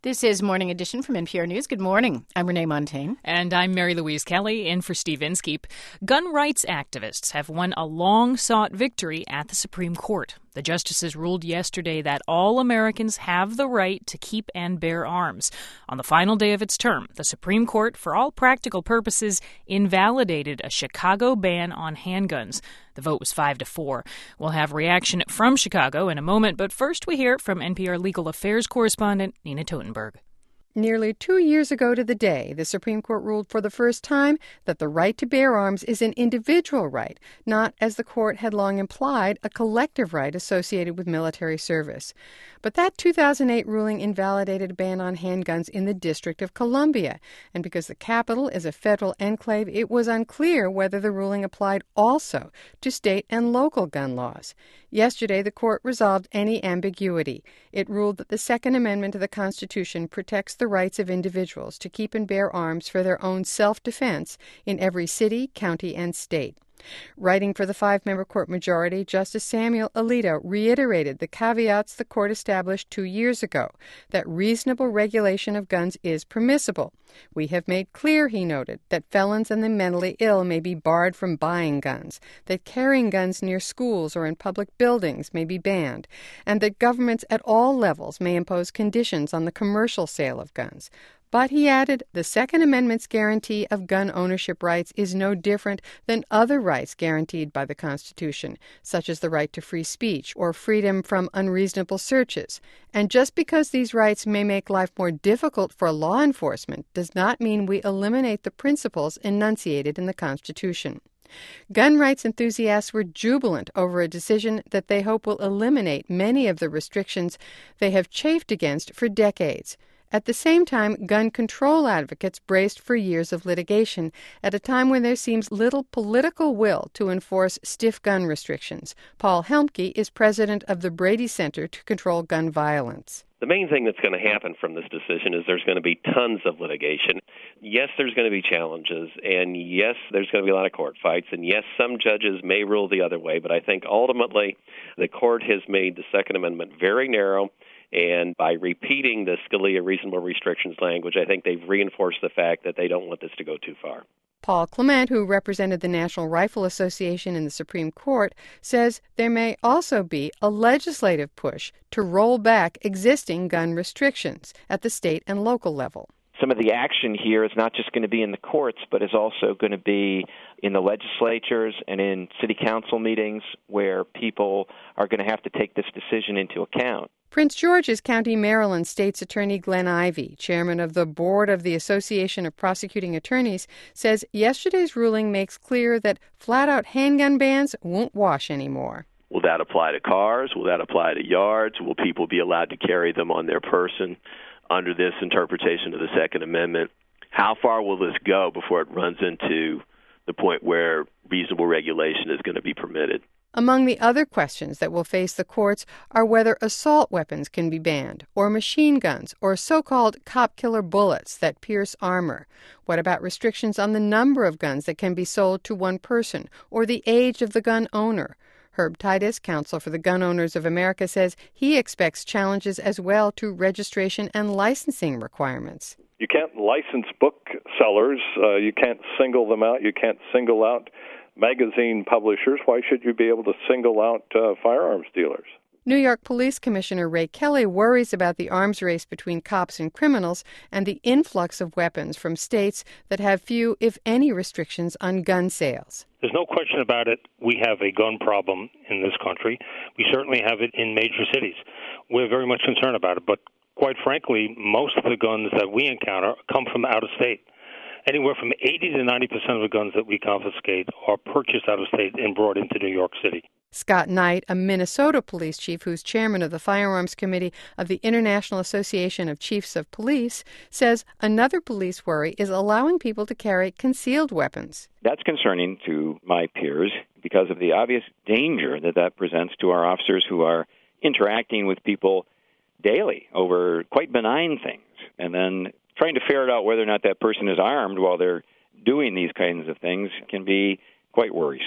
This is Morning Edition from NPR News. Good morning. I'm Renee Montaigne. And I'm Mary Louise Kelly, in for Steve Inskeep. Gun rights activists have won a long-sought victory at the Supreme Court. The justices ruled yesterday that all Americans have the right to keep and bear arms. On the final day of its term, the Supreme Court, for all practical purposes, invalidated a Chicago ban on handguns. The vote was 5-4. We'll have reaction from Chicago in a moment, but first we hear from NPR legal affairs correspondent Nina Totenberg. Nearly 2 years ago to the day, the Supreme Court ruled for the first time that the right to bear arms is an individual right, not, as the court had long implied, a collective right associated with military service. But that 2008 ruling invalidated a ban on handguns in the District of Columbia, and because the capital is a federal enclave, it was unclear whether the ruling applied also to state and local gun laws. Yesterday, the court resolved any ambiguity. It ruled that the Second Amendment to the Constitution protects the rights of individuals to keep and bear arms for their own self-defense in every city, county, and state. Writing for the 5-member court majority, Justice Samuel Alito reiterated the caveats the court established 2 years ago, that reasonable regulation of guns is permissible. We have made clear, he noted, that felons and the mentally ill may be barred from buying guns, that carrying guns near schools or in public buildings may be banned, and that governments at all levels may impose conditions on the commercial sale of guns. But, he added, the Second Amendment's guarantee of gun ownership rights is no different than other rights guaranteed by the Constitution, such as the right to free speech or freedom from unreasonable searches. And just because these rights may make life more difficult for law enforcement does not mean we eliminate the principles enunciated in the Constitution. Gun rights enthusiasts were jubilant over a decision that they hope will eliminate many of the restrictions they have chafed against for decades. At the same time, gun control advocates braced for years of litigation at a time when there seems little political will to enforce stiff gun restrictions. Paul Helmke is president of the Brady Center to Control Gun Violence. The main thing that's going to happen from this decision is there's going to be tons of litigation. Yes, there's going to be challenges, and yes, there's going to be a lot of court fights, and yes, some judges may rule the other way, but I think ultimately the court has made the Second Amendment very narrow. And by repeating the Scalia reasonable restrictions language, I think they've reinforced the fact that they don't want this to go too far. Paul Clement, who represented the National Rifle Association in the Supreme Court, says there may also be a legislative push to roll back existing gun restrictions at the state and local level. Some of the action here is not just going to be in the courts, but is also going to be in the legislatures and in city council meetings where people are going to have to take this decision into account. Prince George's County, Maryland State's Attorney Glenn Ivey, chairman of the board of the Association of Prosecuting Attorneys, says yesterday's ruling makes clear that flat-out handgun bans won't wash anymore. Will that apply to cars? Will that apply to yards? Will people be allowed to carry them on their person under this interpretation of the Second Amendment? How far will this go before it runs into the point where reasonable regulation is going to be permitted? Among the other questions that will face the courts are whether assault weapons can be banned, or machine guns, or so-called cop-killer bullets that pierce armor. What about restrictions on the number of guns that can be sold to one person, or the age of the gun owner? Herb Titus, counsel for the Gun Owners of America, says he expects challenges as well to registration and licensing requirements. You can't license book sellers. You can't single them out. You can't single out magazine publishers. Why should you be able to single out firearms dealers? New York Police Commissioner Ray Kelly worries about the arms race between cops and criminals and the influx of weapons from states that have few, if any, restrictions on gun sales. There's no question about it. We have a gun problem in this country. We certainly have it in major cities. We're very much concerned about it, but quite frankly, most of the guns that we encounter come from out of state. Anywhere from 80 to 90% of the guns that we confiscate are purchased out of state and brought into New York City. Scott Knight, a Minnesota police chief who's chairman of the Firearms Committee of the International Association of Chiefs of Police, says another police worry is allowing people to carry concealed weapons. That's concerning to my peers because of the obvious danger that presents to our officers who are interacting with people daily over quite benign things, and then trying to ferret out whether or not that person is armed while they're doing these kinds of things can be quite worrisome.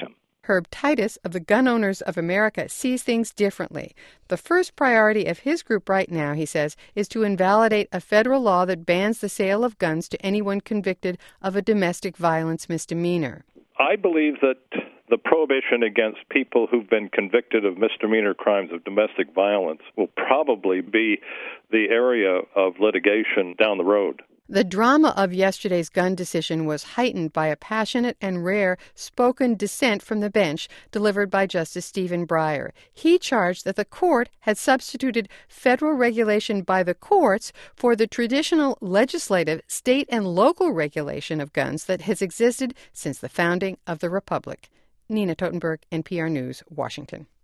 Herb Titus of the Gun Owners of America sees things differently. The first priority of his group right now, he says, is to invalidate a federal law that bans the sale of guns to anyone convicted of a domestic violence misdemeanor. I believe that the prohibition against people who've been convicted of misdemeanor crimes of domestic violence will probably be the area of litigation down the road. The drama of yesterday's gun decision was heightened by a passionate and rare spoken dissent from the bench delivered by Justice Stephen Breyer. He charged that the court had substituted federal regulation by the courts for the traditional legislative, state and local regulation of guns that has existed since the founding of the Republic. Nina Totenberg, NPR News, Washington.